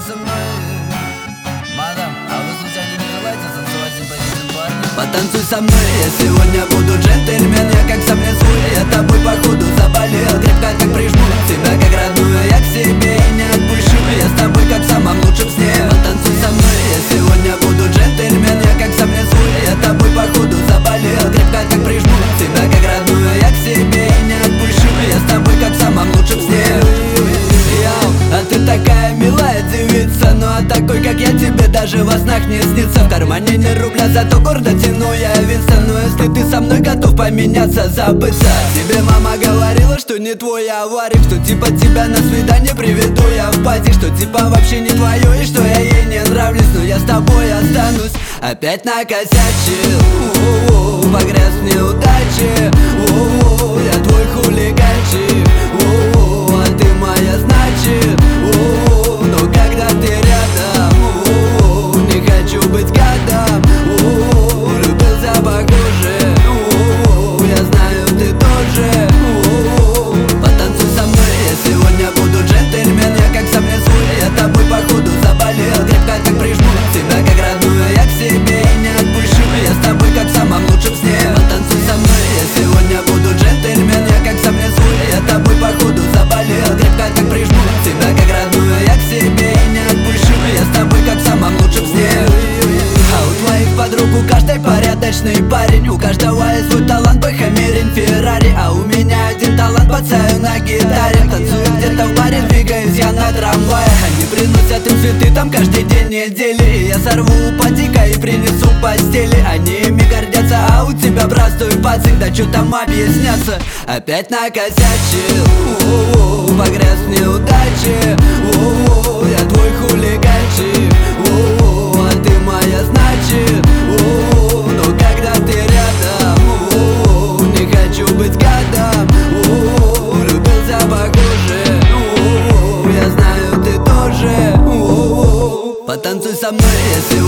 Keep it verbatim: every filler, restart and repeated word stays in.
со мной. Мадам, а вы случайно не желаете танцевать с симпатичным парнем? Потанцуй со мной, я сегодня буду джентльмен. Я как сам лесу, я тобой походу заболел. Крепко так прижму тебя как родную, я к себе и не отпущу. Я с тобой как в самом лучшем сне. Потанцуй со мной, я сегодня буду джентльмен. Я как сам лесу, я тобой походу заболел. Крепко так прижму тебя как родную, я к себе и не отпущу. Я с тобой как в самом лучшем сне. Йоу, а ты такая милая девица, ну а такой как я тебе даже во снах не снится. В кармане не рубля, зато гордо тяну я Винстон. Но если ты со мной готов поменяться, забыться. Тебе мама говорила, что не твой аварик, что типа тебя на свидание приведу я в пати, что типа вообще не твое и что я ей не нравлюсь. Но я с тобой останусь. Опять накосячил, у-у-у, погряз в неудаче, у-у-у, я твой хулиганчик, у-у-у, а ты моя значит, у-у-у, но когда ты рядом, у-у-у, не хочу быть гадом, у-у-у, влюбился похоже, у-у-у, я знаю ты тоже, у-у-у, потанцуй со мной, я сегодня буду джентльмен. Я как сам лесу, я тобой походу заболел. Крепко так прижму тебя как родную, я к себе и не отпущу. Я с тобой как в самом лучшем сне. Потанцуй со мной, я сегодня буду джентльмен. Я как сам лесу, я тобой походу заболел. Крепко так прижму тебя как родную, я к себе и не отпущу. Я с тобой как в самом лучшем сне. А у твоих подруг у каждой порядочный парень, у каждого есть свой талант, Бэхэмерин, Феррари. А у меня один талант, бацаю на гитаре. Танцую где-то в баре, двигаюсь я на трамвае. Они приносят им цветы там каждый день недели, и я сорву упадика и принесу постели. Они ими гордятся, а у тебя простой пацик, да чё там объясняться. Опять накосячил, у-у-у, погряз в неудаче, у-у-у, я твой хулиганчик, у-у-у, а ты моя значит, у-у-у, но когда ты рядом, у-у-у, не хочу быть гадом, у-у-у, влюбился похоже, у-у-у, я знаю ты тоже, у-у-у, потанцуй со мной, если